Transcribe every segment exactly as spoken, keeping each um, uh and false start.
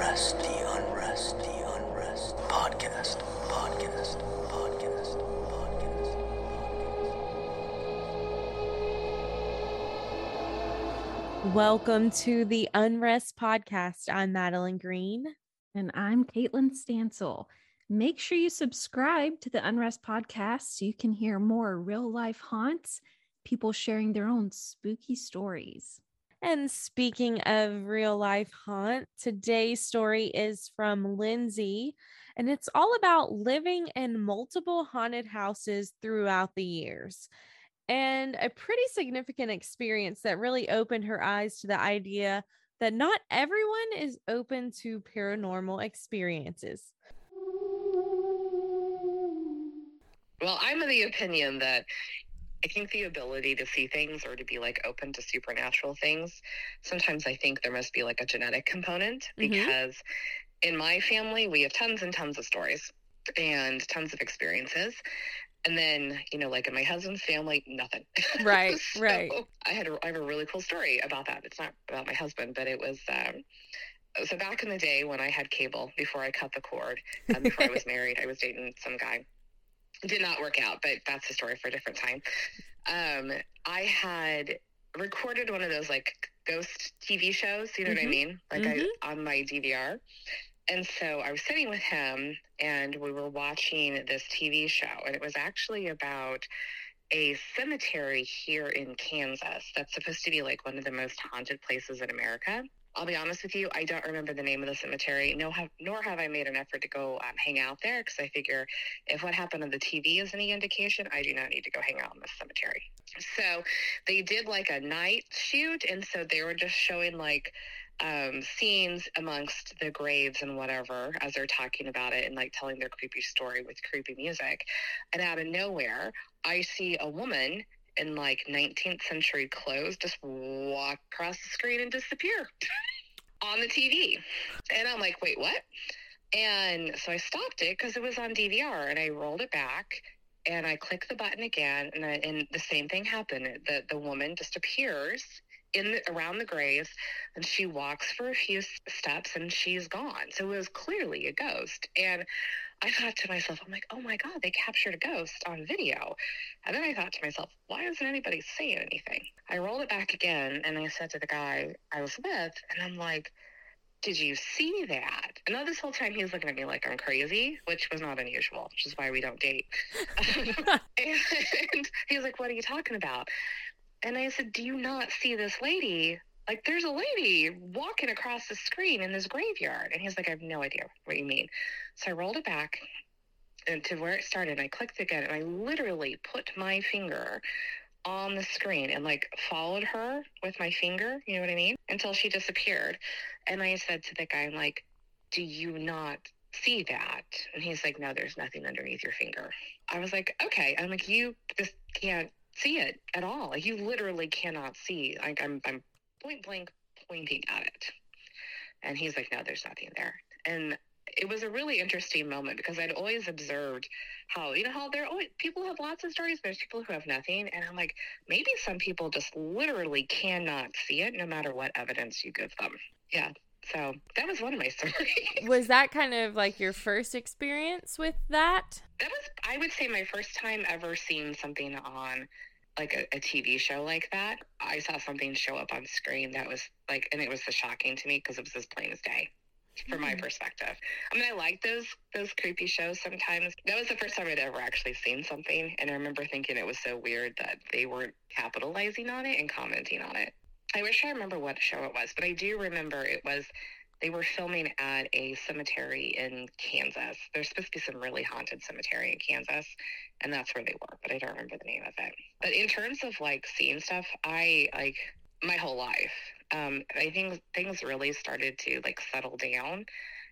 unrest, the unrest, the unrest. Podcast, podcast, podcast, podcast. Welcome to the Unrest Podcast. I'm Madeline Green. And I'm Caitlin Stansel. Make sure you subscribe to the Unrest Podcast so you can hear more real life haunts, people sharing their own spooky stories. And speaking of real life haunt, today's story is from Lindsay, and it's all about living in multiple haunted houses throughout the years. And a pretty significant experience that really opened her eyes to the idea that not everyone is open to paranormal experiences. Well, I'm of the opinion that I think the ability to see things or to be like open to supernatural things, sometimes I think there must be like a genetic component, because mm-hmm. in my family, we have tons and tons of stories and tons of experiences. And then, you know, like in my husband's family, nothing. Right, so right. I had a, I have a really cool story about that. It's not about my husband, but it was, um, so back in the day when I had cable, before I cut the cord, um, before I was married, I was dating some guy. It did not work out, but that's a story for a different time. Um, I had recorded one of those like ghost T V shows, you know mm-hmm. what I mean? Like mm-hmm. I, on my D V R. And so I was sitting with him and we were watching this T V show, and it was actually about a cemetery here in Kansas that's supposed to be like one of the most haunted places in America. I'll be honest with you, I don't remember the name of the cemetery, no, have, nor have I made an effort to go um, hang out there, because I figure if what happened on the T V is any indication, I do not need to go hang out in this cemetery. So they did like a night shoot, and so they were just showing like um, scenes amongst the graves and whatever as they're talking about it and like telling their creepy story with creepy music. And out of nowhere, I see a woman in like nineteenth century clothes just walk across the screen and disappear on the T V. And I'm like, wait, what? And so I stopped it because it was on D V R, and I rolled it back and I clicked the button again, and, I, and the same thing happened. The, the woman just appears in the, around the graves, and she walks for a few steps and she's gone. So it was clearly a ghost. And I thought to myself, I'm like, oh my God, they captured a ghost on video. And then I thought to myself, why isn't anybody saying anything? I rolled it back again, and I said to the guy I was with, and I'm like, did you see that? And now this whole time he's looking at me like I'm crazy, which was not unusual, which is why we don't date. And he's like, what are you talking about? And I said, do you not see this lady? Like, there's a lady walking across the screen in this graveyard. And he's like, I have no idea what you mean. So I rolled it back and to where it started, and I clicked again, and I literally put my finger on the screen and like followed her with my finger, you know what I mean? Until she disappeared. And I said to the guy, I'm like, do you not see that? And he's like, no, there's nothing underneath your finger. I was like, okay. I'm like, you just can't see it at all. Like, you literally cannot see. Like, I'm, I'm point blank pointing at it. And he's like, no, there's nothing there. And it was a really interesting moment, because I'd always observed how, you know, how there always, people have lots of stories, there's people who have nothing. And I'm like, maybe some people just literally cannot see it no matter what evidence you give them. Yeah. So that was one of my stories. Was that kind of like your first experience with that? That was, I would say, my first time ever seeing something on like a, a T V show like that. I saw something show up on screen that was like, and it was so shocking to me because it was as plain as day from mm. my perspective. I mean, I like those, those creepy shows sometimes. That was the first time I'd ever actually seen something. And I remember thinking it was so weird that they weren't capitalizing on it and commenting on it. I wish I remember what show it was, but I do remember it was, they were filming at a cemetery in Kansas. There's supposed to be some really haunted cemetery in Kansas, and that's where they were, but I don't remember the name of it. But in terms of like seeing stuff, I like my whole life, um, I think things really started to like settle down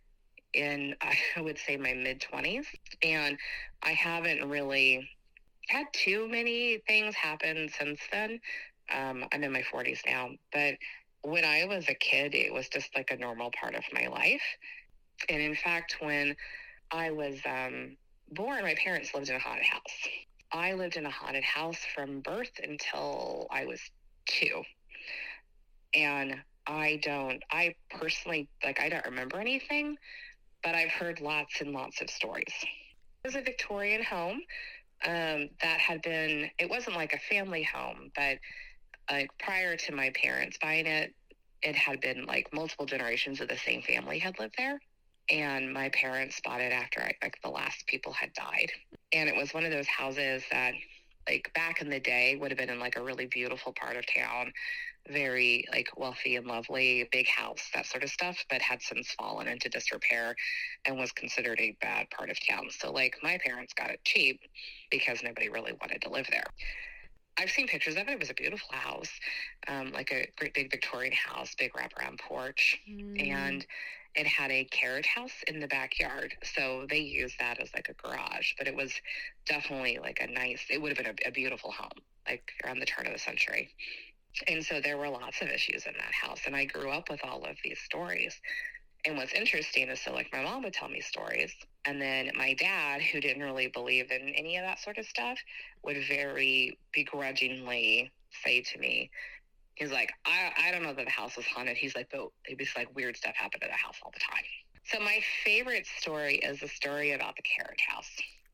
in, I would say, my mid twenties. And I haven't really had too many things happen since then. Um, I'm in my forties now, but when I was a kid, it was just like a normal part of my life. And in fact, when I was um, born, my parents lived in a haunted house. I lived in a haunted house from birth until I was two. And I don't, I personally, like, I don't remember anything, but I've heard lots and lots of stories. It was a Victorian home um, that had been, it wasn't like a family home, but like prior to my parents buying it, it had been like multiple generations of the same family had lived there. And my parents bought it after I, like the last people had died. And it was one of those houses that, like, back in the day would have been in like a really beautiful part of town, very like wealthy and lovely, big house, that sort of stuff, but had since fallen into disrepair and was considered a bad part of town. So like my parents got it cheap because nobody really wanted to live there. I've seen pictures of it. It was a beautiful house, um, like a great big Victorian house, big wraparound porch. Mm. And it had a carriage house in the backyard. So they used that as like a garage, but it was definitely like a nice, it would have been a, a beautiful home, like around the turn of the century. And so there were lots of issues in that house. And I grew up with all of these stories. And what's interesting is, so like my mom would tell me stories, and then my dad, who didn't really believe in any of that sort of stuff, would very begrudgingly say to me, he's like, I, I don't know that the house was haunted. He's like, but it was like weird stuff happened to the house all the time. So my favorite story is the story about the carriage house.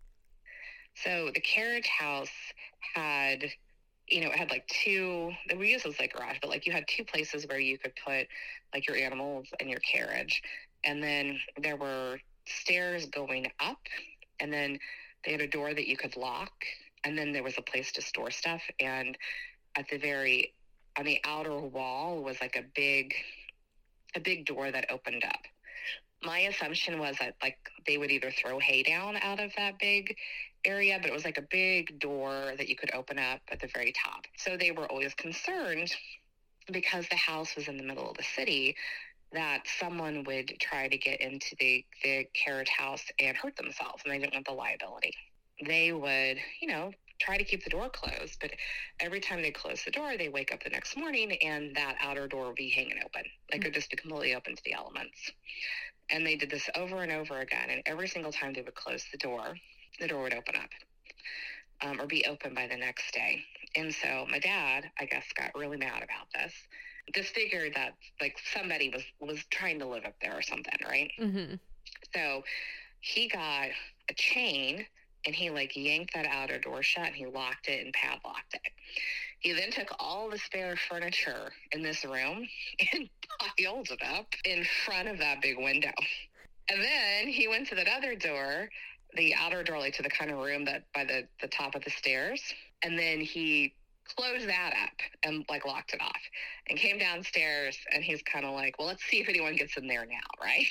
So the carriage house had, you know, it had like two, we used it as like garage, but like you had two places where you could put like your animals and your carriage. And then there were stairs going up, and then they had a door that you could lock. And then there was a place to store stuff. And at the very, on the outer wall was like a big, a big door that opened up. My assumption was that like they would either throw hay down out of that big area, but it was like a big door that you could open up at the very top. So they were always concerned, because the house was in the middle of the city, that someone would try to get into the, the carriage house and hurt themselves, and they didn't want the liability. They would, you know, try to keep the door closed, but every time they close the door, they wake up the next morning and that outer door would be hanging open. Like it would just be completely open to the elements. And they did this over and over again, and every single time they would close the door, the door would open up, um, or be open by the next day. And so my dad, I guess, got really mad about this. Just figured that like somebody was, was trying to live up there or something, right? Mm-hmm. So he got a chain and he like yanked that outer door shut and he locked it and padlocked it. He then took all the spare furniture in this room and piled it up in front of that big window. And then he went to that other door, the outer door, like to the kind of room that by the, the top of the stairs. And then he closed that up and like locked it off and came downstairs, and he's kind of like, well, let's see if anyone gets in there now, right?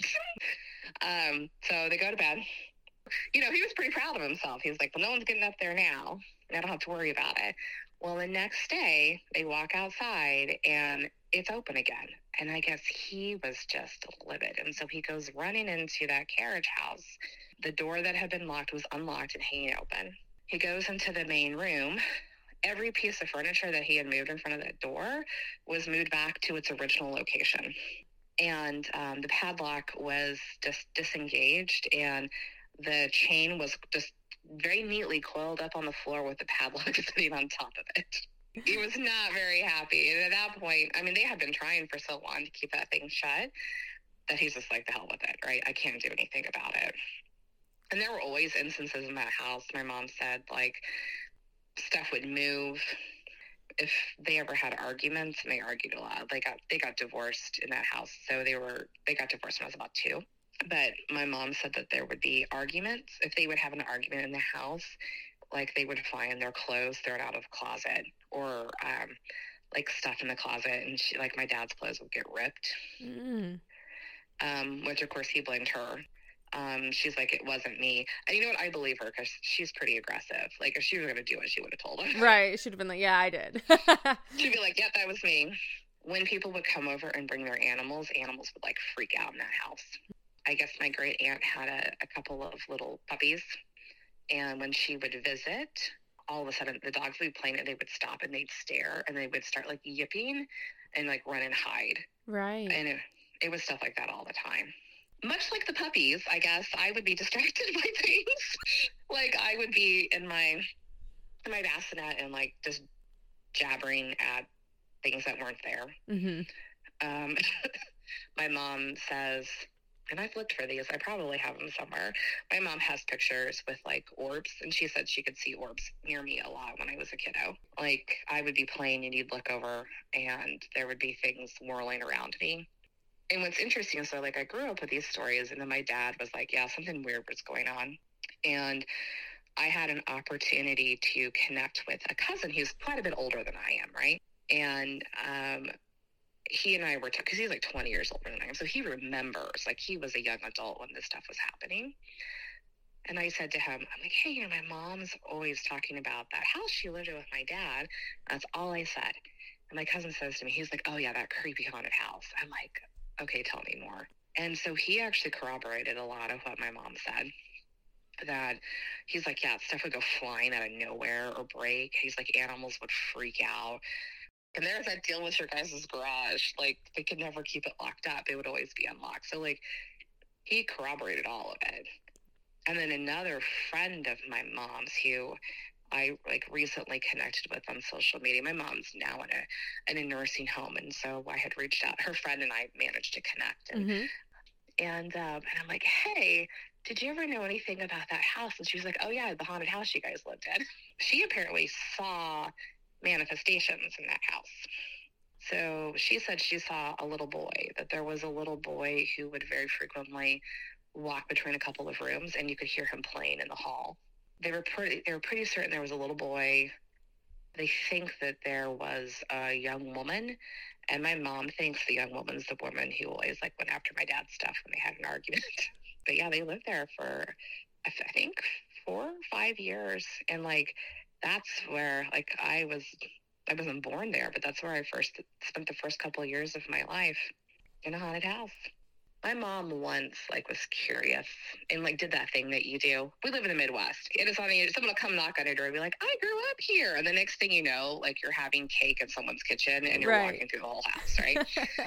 um, so they go to bed. You know, he was pretty proud of himself. He was like, well, no one's getting up there now. I don't have to worry about it. Well, the next day they walk outside and it's open again. And I guess he was just livid. And so he goes running into that carriage house. The door that had been locked was unlocked and hanging open. He goes into the main room. Every piece of furniture that he had moved in front of that door was moved back to its original location. And um, the padlock was just disengaged, and the chain was just very neatly coiled up on the floor with the padlock sitting on top of it. He was not very happy. And at that point, I mean, they had been trying for so long to keep that thing shut that he's just like, the hell with it, right? I can't do anything about it. And there were always instances in that house, my mom said, like, stuff would move. If they ever had arguments, and they argued a lot, they got they got divorced in that house. So they were they got divorced when I was about two. But my mom said that there would be arguments. If they would have an argument in the house, like they would find their clothes thrown out of the closet, or um, like stuff in the closet, and she, like my dad's clothes would get ripped. Mm. Um, which of course he blamed her. Um, she's like, it wasn't me. And you know what? I believe her, because she's pretty aggressive. Like, if she was going to do it, she would have told him. Right. She'd have been like, yeah, I did. She'd be like, yep, that was me. When people would come over and bring their animals, animals would, like, freak out in that house. I guess my great aunt had a, a couple of little puppies. And when she would visit, all of a sudden, the dogs would be playing, and they would stop, and they'd stare, and they would start, like, yipping and, like, run and hide. Right. And it, it was stuff like that all the time. Much like the puppies, I guess, I would be distracted by things. Like, I would be in my in my bassinet and, like, just jabbering at things that weren't there. Mm-hmm. Um, my mom says, and I've looked for these, I probably have them somewhere. My mom has pictures with like orbs, and she said she could see orbs near me a lot when I was a kiddo. Like I would be playing and you'd look over and there would be things whirling around me. And what's interesting is so like I grew up with these stories, and then my dad was like, yeah, something weird was going on. And I had an opportunity to connect with a cousin who's quite a bit older than I am, right? And um, he and I were, because he's like twenty years older than I am, so he remembers, like he was a young adult when this stuff was happening. And I said to him, I'm like, hey, you know, my mom's always talking about that house she lived in with my dad. That's all I said. And my cousin says to me, he's like, oh yeah, that creepy haunted house. I'm like, okay, tell me more. And so he actually corroborated a lot of what my mom said. That he's like, yeah, stuff would go flying out of nowhere or break. He's like, animals would freak out. And there's that deal with your guys' garage. Like, they could never keep it locked up. It would always be unlocked. So, like, he corroborated all of it. And then another friend of my mom's who I, like, recently connected with on social media. My mom's now in a, in a nursing home. And so I had reached out. Her friend and I managed to connect. And, mm-hmm. and, um, and I'm like, hey, did you ever know anything about that house? And she was like, oh, yeah, the haunted house you guys lived in. She apparently saw manifestations in that house. So she said she saw a little boy, that there was a little boy who would very frequently walk between a couple of rooms, and you could hear him playing in the hall. They were pretty, they were pretty certain there was a little boy. They think that there was a young woman, and my mom thinks the young woman's the woman who always like went after my dad's stuff when they had an argument. But yeah, they lived there for, I think, four or five years. And like, that's where, like, I was, I wasn't born there, but that's where I first spent the first couple of years of my life, in a haunted house. My mom once, like, was curious and, like, did that thing that you do. We live in the Midwest. It is on the, someone will come knock on your door and be like, I grew up here. And the next thing you know, like, you're having cake in someone's kitchen and you're right. walking through the whole house, right?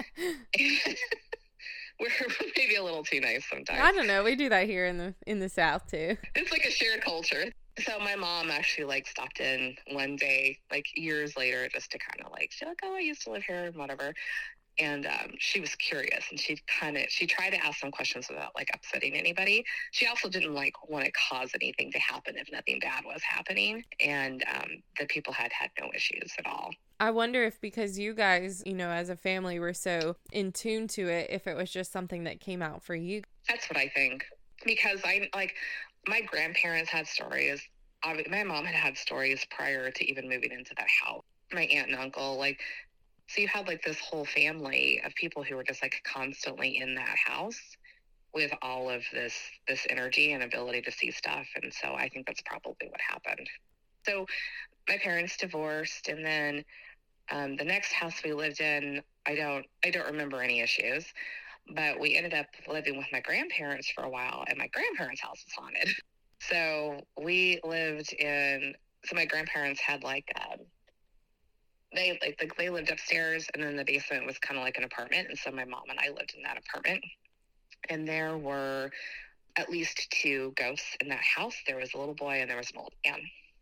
We're maybe a little too nice sometimes. I don't know. We do that here in the in the South too. It's like a shared culture. So my mom actually like stopped in one day, like years later, just to kind of like, she's like, oh, I used to live here and whatever. And um, she was curious, and she kind of, she tried to ask some questions without like upsetting anybody. She also didn't like want to cause anything to happen if nothing bad was happening. And um, the people had had no issues at all. I wonder if because you guys, you know, as a family were so in tune to it, if it was just something that came out for you. That's what I think. Because I, like, my grandparents had stories. My mom had had stories prior to even moving into that house. My aunt and uncle, like, so you had like this whole family of people who were just like constantly in that house with all of this, this energy and ability to see stuff. And so I think that's probably what happened. So my parents divorced, and then um, the next house we lived in, I don't, I don't remember any issues, but we ended up living with my grandparents for a while, and my grandparents' house was haunted. So we lived in, so my grandparents had like, um, they like the, they lived upstairs, and then the basement was kind of like an apartment. And so my mom and I lived in that apartment, and there were at least two ghosts in that house. There was a little boy and there was an old man.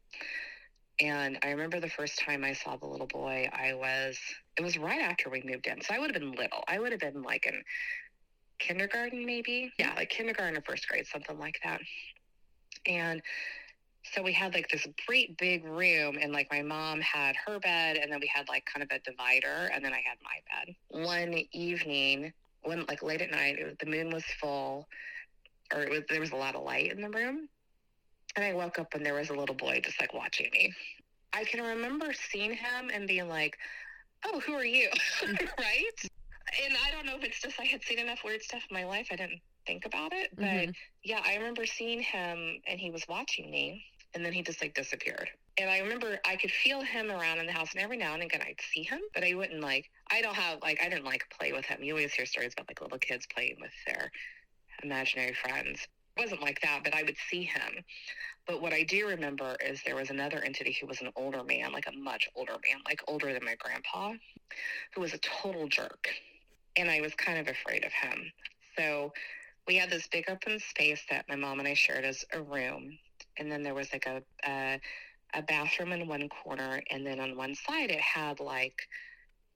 And I remember the first time I saw the little boy, I was, it was right after we moved in. So I would have been little. I would have been like in kindergarten, maybe. Yeah, like kindergarten or first grade, something like that. And so we had like this great big room, and like my mom had her bed, and then we had like kind of a divider, and then I had my bed. One evening, when like late at night, it was, the moon was full, or it was, there was a lot of light in the room. And I woke up and there was a little boy just like watching me. I can remember seeing him and being like, oh, who are you? Right? And I don't know if it's just I had seen enough weird stuff in my life. I didn't think about it. But mm-hmm. yeah, I remember seeing him and he was watching me, and then he just like disappeared. And I remember I could feel him around in the house, and every now and again I'd see him, but I wouldn't like, I don't have like, I didn't like play with him. You always hear stories about like little kids playing with their imaginary friends. It wasn't like that, but I would see him. But what I do remember is there was another entity who was an older man, like a much older man, like older than my grandpa, who was a total jerk. And I was kind of afraid of him. So we had this big open space that my mom and I shared as a room. And then there was like a, a, a bathroom in one corner. And then on one side, it had like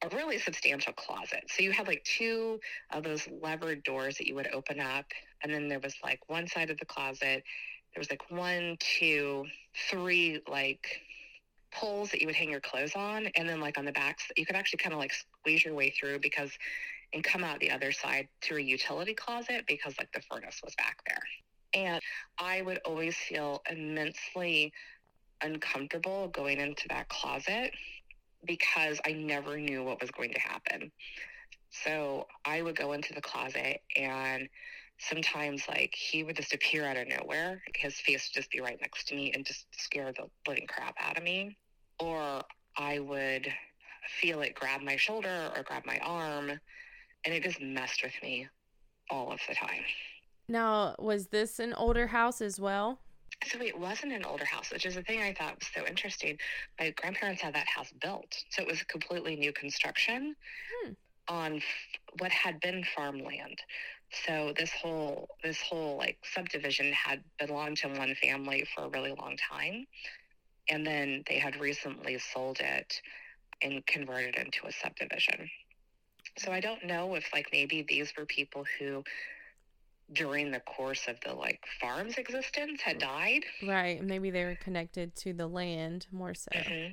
a really substantial closet. So you had like two of those levered doors that you would open up. And then there was like one side of the closet. There was like one, two, three, like poles that you would hang your clothes on. And then like on the backs, you could actually kind of like squeeze your way through because, and come out the other side through a utility closet because like the furnace was back there. And I would always feel immensely uncomfortable going into that closet because I never knew what was going to happen. So I would go into the closet and sometimes like he would just appear out of nowhere. His face would just be right next to me and just scare the living crap out of me. Or I would feel it grab my shoulder or grab my arm, and it just messed with me all of the time. Now, was this an older house as well? So it wasn't an older house, which is the thing I thought was so interesting. My grandparents had that house built. So it was a completely new construction hmm. on f- what had been farmland. So this whole, this whole like subdivision had belonged to one family for a really long time. And then they had recently sold it and converted it into a subdivision. So I don't know if like maybe these were people who during the course of the like farm's existence had died. Right. Maybe they were connected to the land more so. Mm-hmm.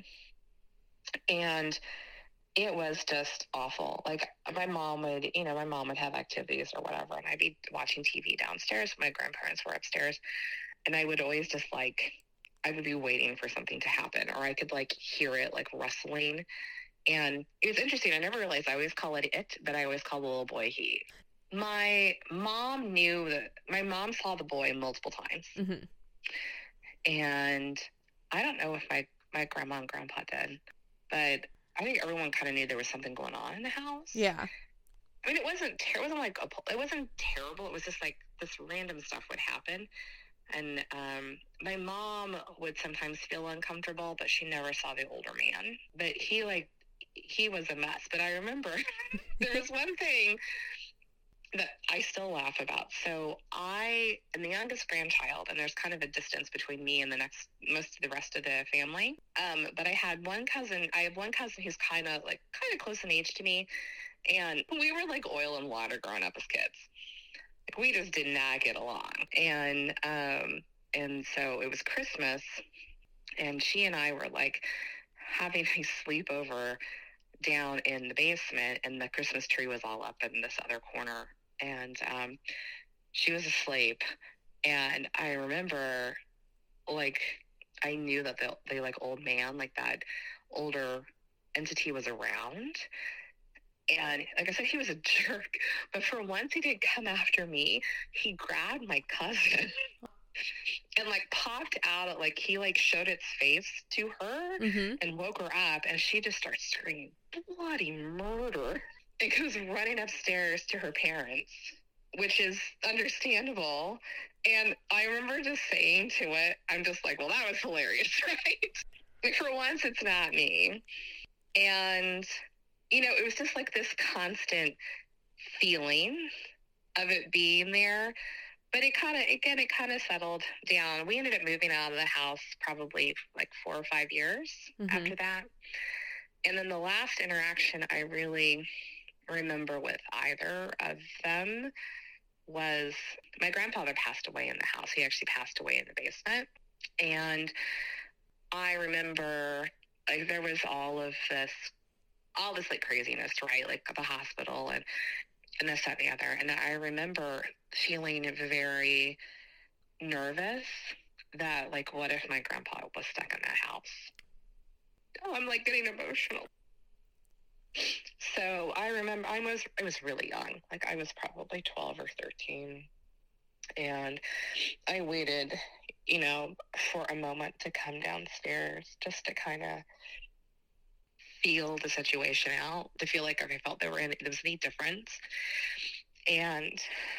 And it was just awful. Like my mom would, you know, my mom would have activities or whatever, and I'd be watching T V downstairs. My grandparents were upstairs, and I would always just like, I would be waiting for something to happen, or I could like hear it like rustling. And it was interesting. I never realized I always call it it, but I always call the little boy he. My mom knew that my mom saw the boy multiple times. Mm-hmm. And I don't know if my, my grandma and grandpa did, but I think everyone kind of knew there was something going on in the house. Yeah. I mean, it wasn't, ter- it wasn't like, a, it wasn't terrible. It was just like this random stuff would happen. And um, my mom would sometimes feel uncomfortable, but she never saw the older man. But he like, he was a mess. But I remember there was one thing that I still laugh about. So I am the youngest grandchild, and there's kind of a distance between me and the next, most of the rest of the family. Um, but I had one cousin, I have one cousin who's kind of like, kind of close in age to me. And we were like oil and water growing up as kids. Like, we just did not get along. And, um, and so it was Christmas, and she and I were like having a sleepover down in the basement, and the Christmas tree was all up in this other corner. And um, she was asleep. And I remember, like, I knew that the, the, like, old man, like, that older entity was around. And, like I said, he was a jerk. But for once, he didn't come after me. He grabbed my cousin and, like, popped out. Like, he, like, showed its face to her mm-hmm. and woke her up. And she just starts screaming, bloody murder. And goes running upstairs to her parents, which is understandable. And I remember just saying to it, I'm just like, well, that was hilarious, right? Like, for once, it's not me. And, you know, it was just like this constant feeling of it being there. But it kind of, again, it kind of settled down. We ended up moving out of the house probably like four or five years mm-hmm. after that. And then the last interaction I really remember with either of them was my grandfather passed away in the house. He actually passed away in the basement. And I remember, like, there was all of this, all this, like, craziness, right? Like, the hospital and, and this, that, and the other. And I remember feeling very nervous that, like, what if my grandpa was stuck in that house? Oh, I'm, like, getting emotional. So I remember I was I was really young, like I was probably twelve or thirteen, and I waited, you know, for a moment to come downstairs just to kind of feel the situation out, to feel like I felt there were any, there was any difference, and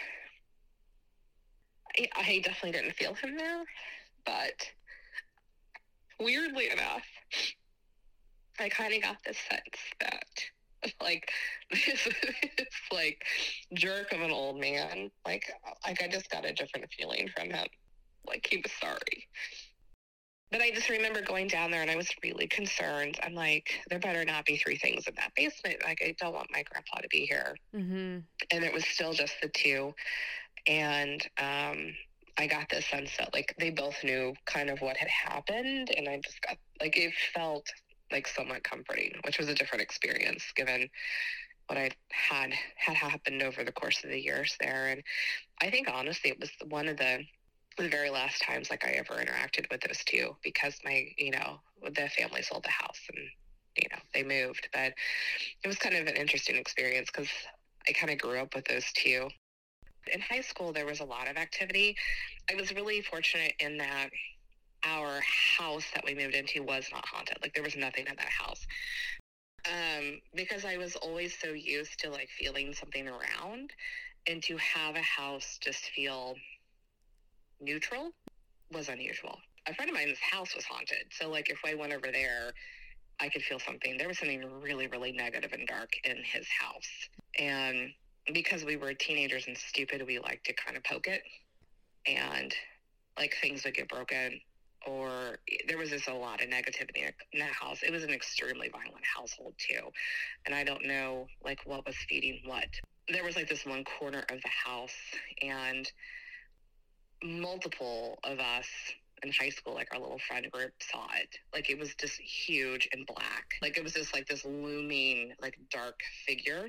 I, I definitely didn't feel him there, but weirdly enough, I kind of got this sense that, like, this, this, like, jerk of an old man, like, like, I just got a different feeling from him. Like, he was sorry. But I just remember going down there and I was really concerned. I'm like, there better not be three things in that basement. Like, I don't want my grandpa to be here. Mm-hmm. And it was still just the two. And um, I got this sense that, like, they both knew kind of what had happened. And I just got, like, it felt like somewhat comforting, which was a different experience given what I had had happened over the course of the years there. And I think, honestly, it was one of the the very last times like I ever interacted with those two, because my, you know, the family sold the house and, you know, they moved. But it was kind of an interesting experience because I kind of grew up with those two. In high school, there was a lot of activity. I was really fortunate in that our house that we moved into was not haunted. Like, there was nothing in that house. Um, because I was always so used to, like, feeling something around, and to have a house just feel neutral was unusual. A friend of mine's house was haunted. So, like, if I went over there, I could feel something. There was something really, really negative and dark in his house. And because we were teenagers and stupid, we liked to kind of poke it. And, like, things would get broken. Or there was just a lot of negativity in that house. It was an extremely violent household, too. And I don't know, like, what was feeding what. There was, like, this one corner of the house, and multiple of us in high school, like our little friend group, saw it. Like, it was just huge and black. Like, it was just like this looming, like, dark figure.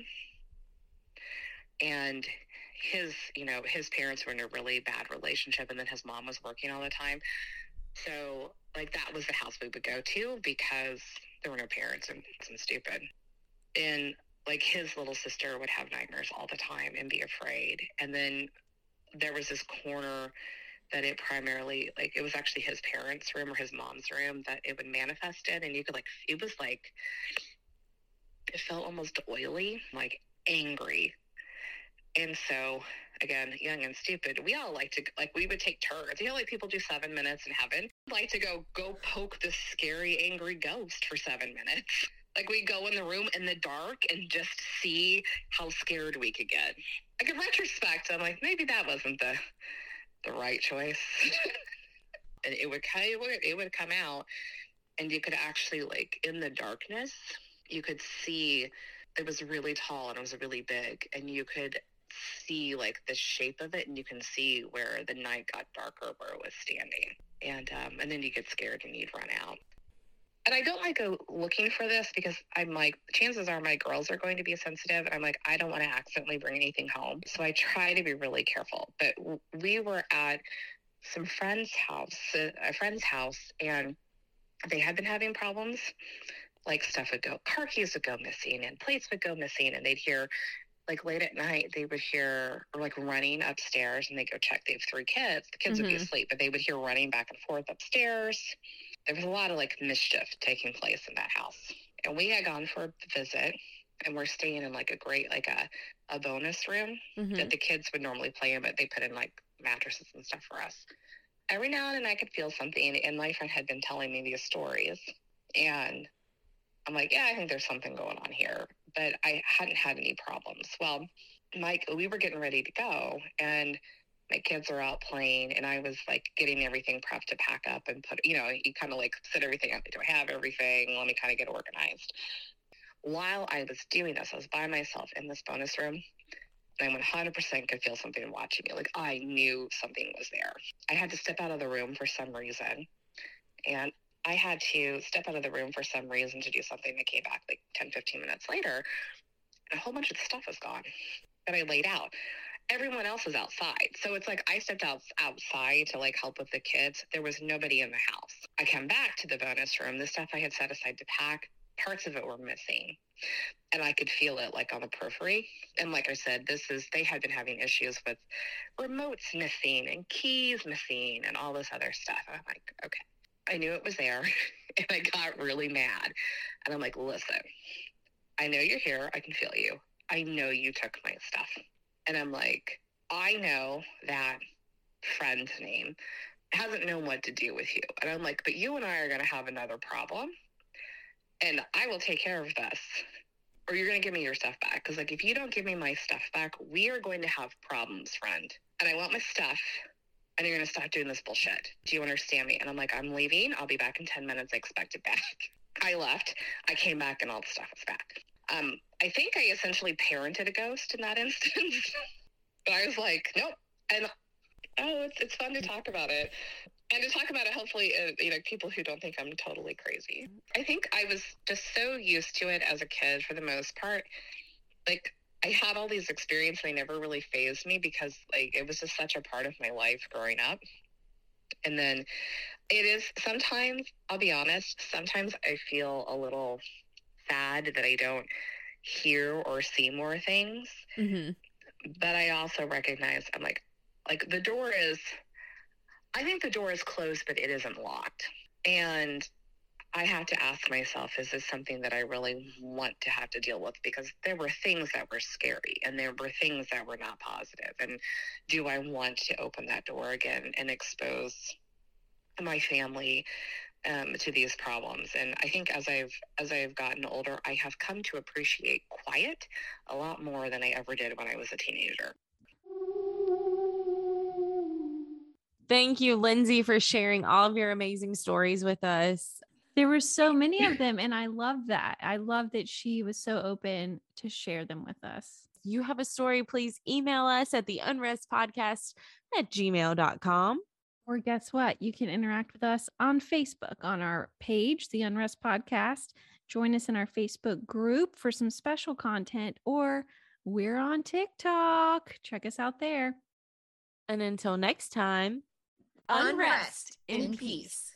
And his, you know, his parents were in a really bad relationship, and then his mom was working all the time. So, like, that was the house we would go to because there were no parents and some stupid. And, like, his little sister would have nightmares all the time and be afraid. And then there was this corner that it primarily, like, it was actually his parents' room or his mom's room that it would manifest in. And you could, like, it was like, it felt almost oily, like angry. And so, again, young and stupid, we all like to, like, we would take turns. You know, like, people do seven minutes in heaven. Like to go, go poke this scary, angry ghost for seven minutes. Like, we go in the room in the dark and just see how scared we could get. Like, in retrospect, I'm like, maybe that wasn't the the right choice. And it would, it would, it would come out, and you could actually, like, in the darkness, you could see it was really tall and it was really big, and you could see, like, the shape of it, and you can see where the night got darker where it was standing. And um, and then you get scared and you'd run out. And I don't like go looking for this because I'm like, chances are my girls are going to be sensitive, and I'm like, I don't want to accidentally bring anything home. So I try to be really careful. But we were at some friend's house, a friend's house, and they had been having problems. Like, stuff would go, car keys would go missing and plates would go missing, and they'd hear, like, late at night, they would hear, or like, running upstairs, and they go check. They have three kids. The kids mm-hmm. would be asleep, but they would hear running back and forth upstairs. There was a lot of, like, mischief taking place in that house. And we had gone for a visit, and we're staying in, like, a great, like, a, a bonus room mm-hmm. that the kids would normally play in, but they put in, like, mattresses and stuff for us. Every now and then I could feel something, and my friend had been telling me these stories, and I'm like, yeah, I think there's something going on here, but I hadn't had any problems. Well, Mike, we were getting ready to go, and my kids are out playing, and I was, like, getting everything prepped to pack up and put, you know, you kind of, like, set everything up. Do I have everything? Let me kind of get organized. While I was doing this, I was by myself in this bonus room, and I one hundred percent could feel something watching me. Like, I knew something was there. I had to step out of the room for some reason, and I had to step out of the room for some reason to do something. That came back like ten, fifteen minutes later, and a whole bunch of the stuff was gone that I laid out. Everyone else was outside. So it's like I stepped out outside to, like, help with the kids. There was nobody in the house. I come back to the bonus room. The stuff I had set aside to pack, parts of it were missing. And I could feel it, like, on the periphery. And like I said, this is, they had been having issues with remotes missing and keys missing and all this other stuff. And I'm like, okay. I knew it was there, and I got really mad. And I'm like, listen, I know you're here. I can feel you. I know you took my stuff. And I'm like, I know that friend's name hasn't known what to do with you. And I'm like, but you and I are going to have another problem, and I will take care of this, or you're going to give me your stuff back. Because, like, if you don't give me my stuff back, we are going to have problems, friend. And I want my stuff, and you're going to stop doing this bullshit. Do you understand me? And I'm like, I'm leaving. I'll be back in ten minutes. I expect it back. I left. I came back and all the stuff was back. Um, I think I essentially parented a ghost in that instance. But I was like, nope. And oh, it's it's fun to talk about it. And to talk about it, hopefully, uh, you know, people who don't think I'm totally crazy. I think I was just so used to it as a kid for the most part. Like, I had all these experiences, and they never really fazed me because, like, it was just such a part of my life growing up. And then it is sometimes, I'll be honest, sometimes I feel a little sad that I don't hear or see more things. Mm-hmm. But I also recognize, I'm like, like the door is, I think the door is closed, but it isn't locked. And I have to ask myself, is this something that I really want to have to deal with? Because there were things that were scary and there were things that were not positive. And do I want to open that door again and expose my family um, to these problems? And I think as I've as I've gotten older, I have come to appreciate quiet a lot more than I ever did when I was a teenager. Thank you, Lindsay, for sharing all of your amazing stories with us. There were so many of them, and I love that. I love that she was so open to share them with us. If you have a story, please email us at the unrest podcast at gmail dot com. Or guess what? You can interact with us on Facebook on our page, The Unrest Podcast. Join us in our Facebook group for some special content, or we're on TikTok. Check us out there. And until next time, Unrest in peace.